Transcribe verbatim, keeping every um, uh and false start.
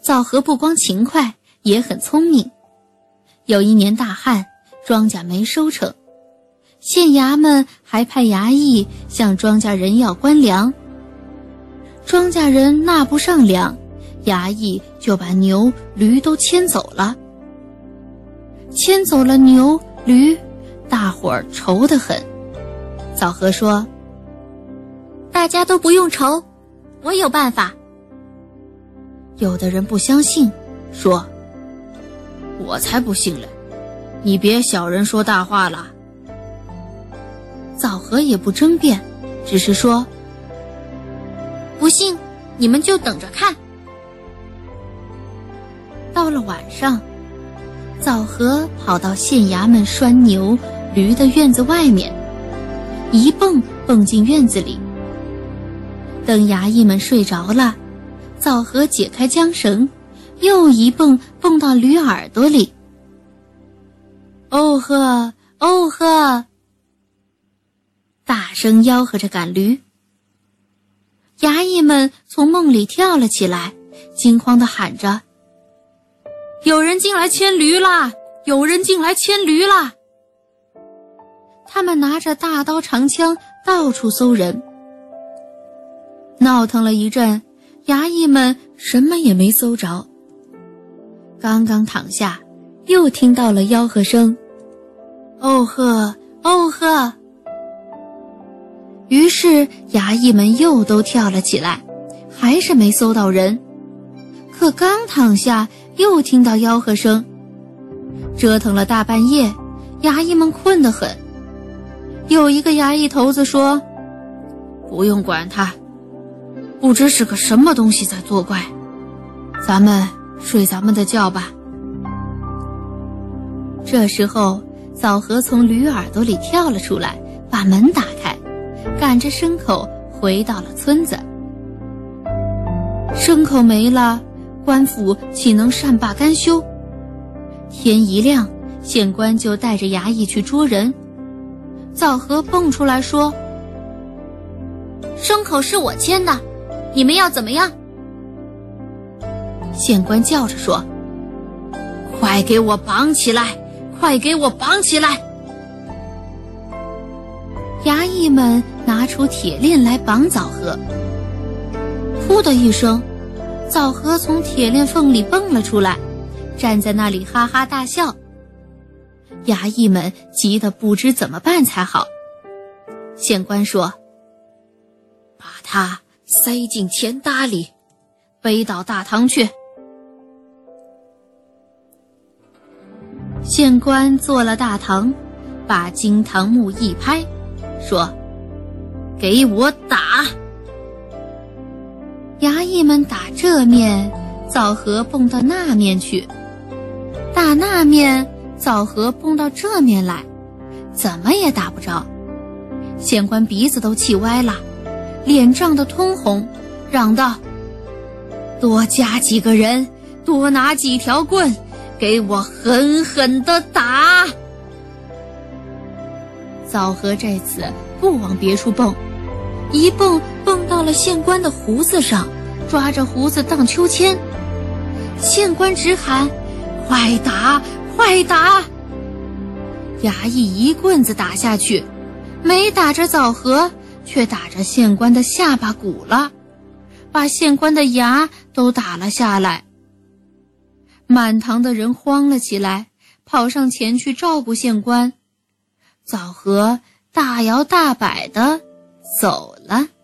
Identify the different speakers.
Speaker 1: 枣核不光勤快，也很聪明。有一年大旱，庄稼没收成，县衙们还派衙役向庄稼人要官粮。庄稼人纳不上粮，衙役就把牛驴都牵走了。牵走了牛驴，大伙儿愁得很。枣核说：大家都不用愁，我有办法。有的人不相信，说：我才不信嘞，你别小人说大话了。枣核也不争辩，只是说：不信你们就等着看。到了晚上，枣核跑到县衙门拴牛驴的院子外面，一蹦蹦进院子里。等衙役们睡着了，枣核解开缰绳，又一蹦蹦到驴耳朵里。哦呵，哦呵，大声吆喝着赶驴。衙役们从梦里跳了起来，惊慌地喊着：有人进来牵驴啦！有人进来牵驴啦！他们拿着大刀长枪到处搜人。闹腾了一阵，衙役们什么也没搜着。刚刚躺下，又听到了吆喝声：哦呵，哦呵。于是衙役们又都跳了起来，还是没搜到人。可刚躺下，又听到吆喝声。折腾了大半夜，衙役们困得很。有一个衙役头子说：不用管他，不知是个什么东西在作怪，咱们睡咱们的觉吧。这时候枣核从驴耳朵里跳了出来，把门打开，赶着牲口回到了村子。牲口没了，官府岂能善罢甘休？天一亮，县官就带着衙役去捉人。枣核蹦出来说：牲口是我牵的，你们要怎么样？县官叫着说：快给我绑起来，快给我绑起来！衙役们拿出铁链来绑枣核。噗的一声，枣核从铁链缝里蹦了出来，站在那里哈哈大笑。衙役们急得不知怎么办才好。县官说：把他塞进钱搭里，背到大堂去。县官做了大堂，把金堂木一拍，说：给我打！衙役们打这面，枣核蹦到那面去；打那面，枣核蹦到这面来，怎么也打不着。县官鼻子都气歪了，脸涨得通红，嚷道：多加几个人，多拿几条棍，给我狠狠地打！枣核这次不往别处蹦，一蹦蹦到了县官的胡子上，抓着胡子荡秋千。县官直喊：快打，快打！衙役一棍子打下去，没打着枣核，却打着县官的下巴骨了，把县官的牙都打了下来。满堂的人慌了起来，跑上前去照顾县官。枣核大摇大摆地走了。